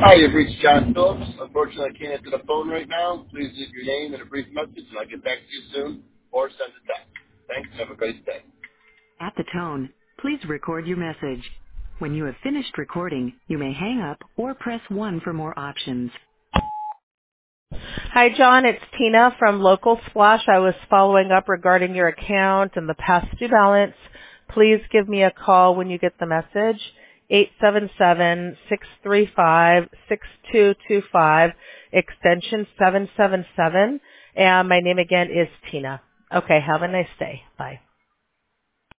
Hi, you've reached John Phillips. Unfortunately, I can't answer the phone right now. Please leave your name and a brief message, and I'll get back to you soon, or send a text. Thanks, and have a great day. At the tone, please record your message. When you have finished recording, you may hang up or press 1 for more options. Hi, John. It's Tina from Local Splash. I was following up regarding your account and the past due balance. Please give me a call when you get the message. 877-635-6225, extension 777. And my name again is Tina. Okay, have a nice day. Bye.